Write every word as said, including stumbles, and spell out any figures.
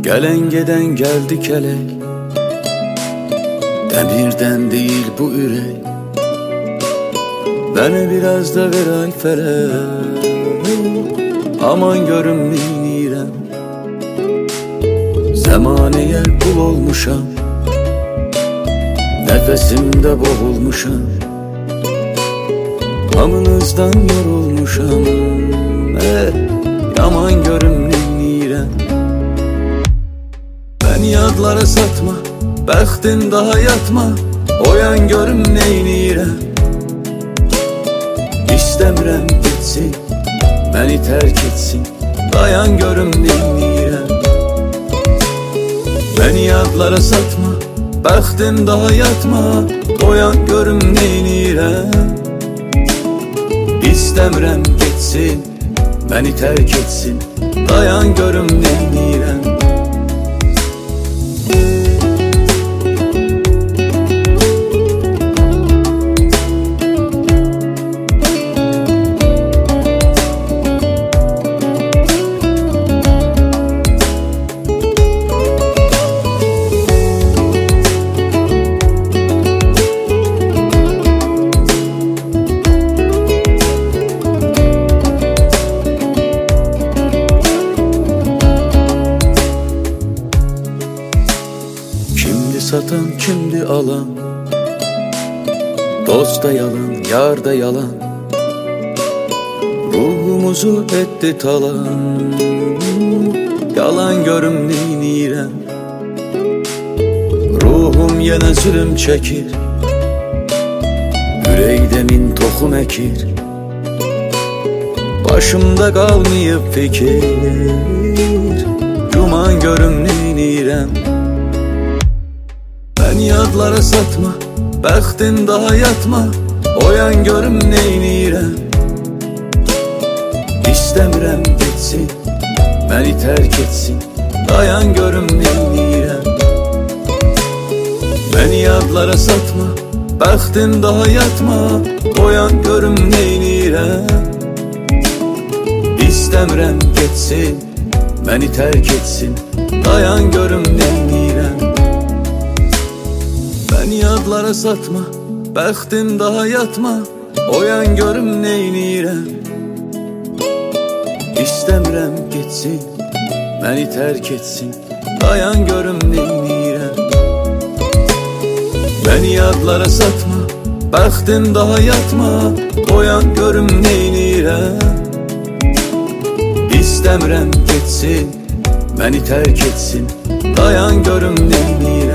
Gelen geden geldi kelek, demirden değil bu ürek. Beni biraz da ver ay felek, aman görüm neynirem. Zamaneye kul olmuşam, nefesimde boğulmuşam. Hamınızdan yorulmuşam, eh, yaman görüm neynirem. Beni yadlara satma, bəxtin daha yatma. Oyan görüm neynirəm. İstəmirəm getsin, məni tərk etsin. Dayan görüm neynirəm. Beni yadlara satma, bəxtin daha yatma. Oyan görüm neynirəm. İstəmirəm getsin, məni tərk etsin. Dayan görüm neynirəm. Satan kimdi alan, dost da yalan, yar da yalan. Ruhumuzu etti talan, yalan görüm neynirəm. Ruhum yenə zülüm çəkir, ürəkdə min toxum əkir. Başımda qalmayıb fikir, güman görüm neynirəm. Beni yadlara satma, bəxtin daha yatma. Oyan görüm neynirəm. İstəmirəm getsin, məni tərk etsin. Dayan görüm neynirəm. Beni yadlara satma, bəxtin daha yatma. Oyan görüm neynirəm. İstəmirəm getsin, məni tərk etsin. Dayan görüm neynirəm. Beni yadlara satma, bəxtin daha yatma. Oyan görüm neynirəm. İstəmirəm getsin, məni tərk etsin. Dayan görüm neynirəm. Beni yadlara satma, bəxtin daha yatma. Oyan görüm neynirəm. İstəmirəm getsin, məni tərk etsin. Dayan görüm neynirəm.